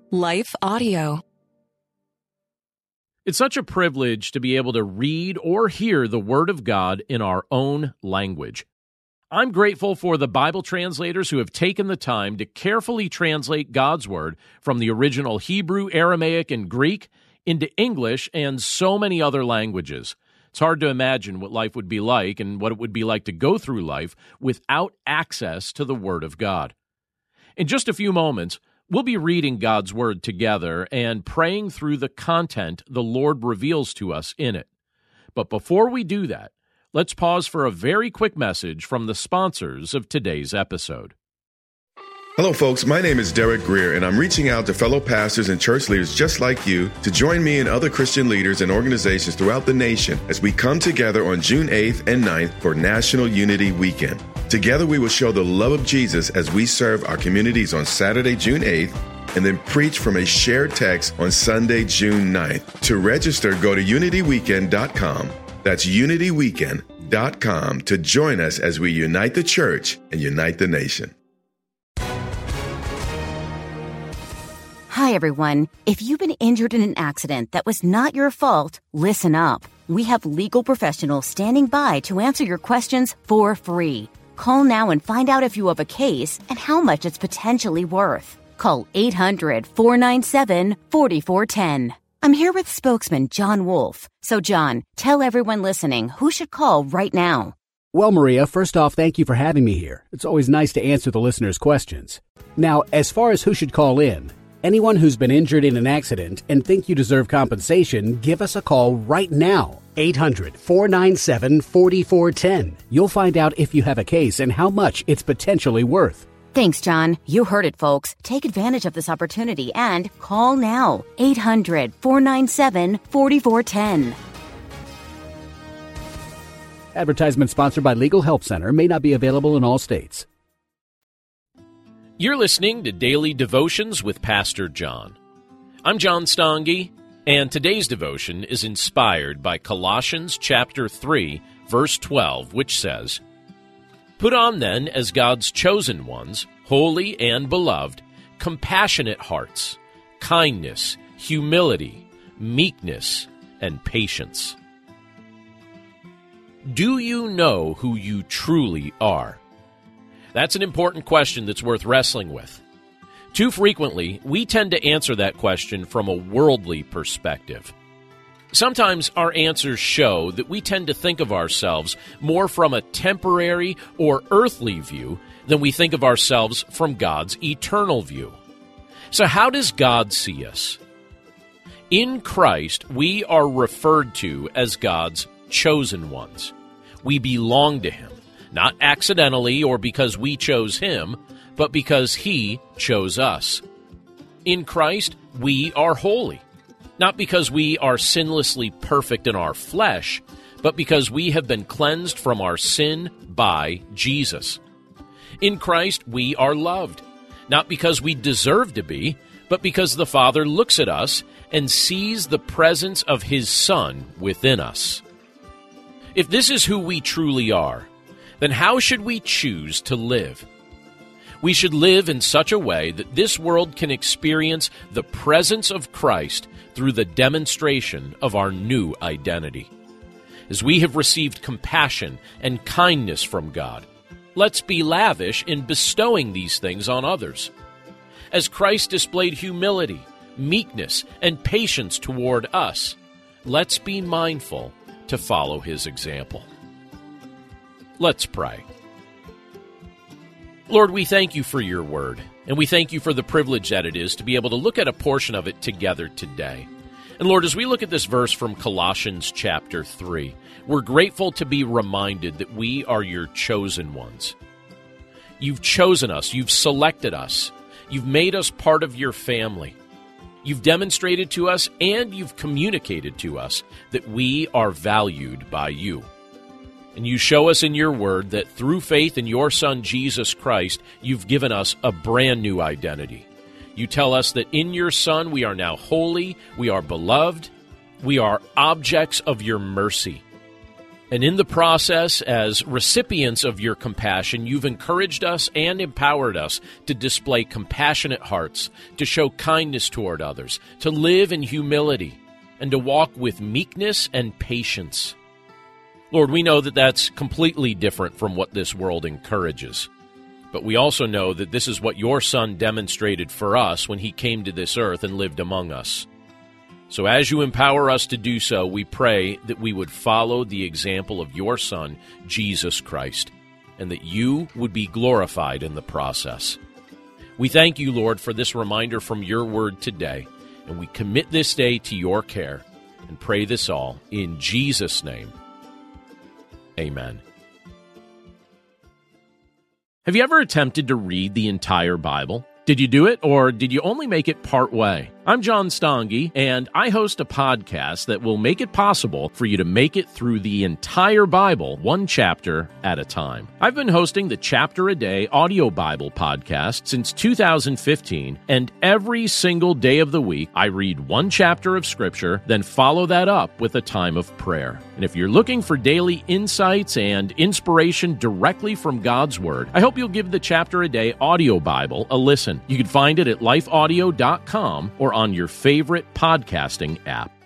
Life Audio. It's such a privilege to be able to read or hear the Word of God in our own language. I'm grateful for the Bible translators who have taken the time to carefully translate God's Word from the original Hebrew, Aramaic, and Greek into English and so many other languages. It's hard to imagine what life would be like and what it would be like to go through life without access to the Word of God. In just a few moments, we'll be reading God's Word together and praying through the content the Lord reveals to us in it. But before we do that, let's pause for a very quick message from the sponsors of today's episode. Hello, folks. My name is Derek Greer, and I'm reaching out to fellow pastors and church leaders just like you to join me and other Christian leaders and organizations throughout the nation as we come together on June 8th and 9th for National Unity Weekend. Together, we will show the love of Jesus as we serve our communities on Saturday, June 8th, and then preach from a shared text on Sunday, June 9th. To register, go to unityweekend.com. That's unityweekend.com to join us as we unite the church and unite the nation. Hi, everyone. If you've been injured in an accident that was not your fault, listen up. We have legal professionals standing by to answer your questions for free. Call now and find out if you have a case and how much it's potentially worth. Call 800-497-4410. I'm here with spokesman John Wolf. So, John, tell everyone listening who should call right now. Well, Maria, first off, thank you for having me here. It's always nice to answer the listeners' questions. Now, as far as who should call in, anyone who's been injured in an accident and think you deserve compensation, give us a call right now. 800-497-4410. You'll find out if you have a case and how much it's potentially worth. Thanks, John. You heard it, folks. Take advantage of this opportunity and call now. 800-497-4410. Advertisement sponsored by Legal Help Center. May not be available in all states. You're listening to Daily Devotions with Pastor John. I'm John Stange, and today's devotion is inspired by Colossians chapter 3, verse 12, which says, "Put on then as God's chosen ones, holy and beloved, compassionate hearts, kindness, humility, meekness, and patience." Do you know who you truly are? That's an important question that's worth wrestling with. Too frequently, we tend to answer that question from a worldly perspective. Sometimes our answers show that we tend to think of ourselves more from a temporary or earthly view than we think of ourselves from God's eternal view. So how does God see us? In Christ, we are referred to as God's chosen ones. We belong to Him, not accidentally or because we chose Him, but because He chose us. In Christ, we are holy, not because we are sinlessly perfect in our flesh, but because we have been cleansed from our sin by Jesus. In Christ, we are loved, not because we deserve to be, but because the Father looks at us and sees the presence of His Son within us. If this is who we truly are, then how should we choose to live? We should live in such a way that this world can experience the presence of Christ through the demonstration of our new identity. As we have received compassion and kindness from God, let's be lavish in bestowing these things on others. As Christ displayed humility, meekness, and patience toward us, let's be mindful to follow His example. Let's pray. Lord, we thank You for Your word, and we thank You for the privilege that it is to be able to look at a portion of it together today. And Lord, as we look at this verse from Colossians chapter 3, we're grateful to be reminded that we are Your chosen ones. You've chosen us, You've selected us, You've made us part of Your family. You've demonstrated to us and You've communicated to us that we are valued by You. And You show us in Your word that through faith in Your Son, Jesus Christ, You've given us a brand new identity. You tell us that in Your Son we are now holy, we are beloved, we are objects of Your mercy. And in the process, as recipients of your compassion, you've encouraged us and empowered us to display compassionate hearts, to show kindness toward others, to live in humility, and to walk with meekness and patience. Lord, we know that that's completely different from what this world encourages. But we also know that this is what your Son demonstrated for us when he came to this earth and lived among us. So as you empower us to do so, we pray that we would follow the example of your Son, Jesus Christ, and that you would be glorified in the process. We thank you, Lord, for this reminder from your word today, and we commit this day to your care and pray this all in Jesus' name. Amen. Have you ever attempted to read the entire Bible? Did you do it, or did you only make it part way? I'm John Stange, and I host a podcast that will make it possible for you to make it through the entire Bible, one chapter at a time. I've been hosting the Chapter a Day audio Bible podcast since 2015, and every single day of the week, I read one chapter of Scripture, then follow that up with a time of prayer. And if you're looking for daily insights and inspiration directly from God's Word, I hope you'll give the Chapter a Day audio Bible a listen. You can find it at lifeaudio.com or on your favorite podcasting app.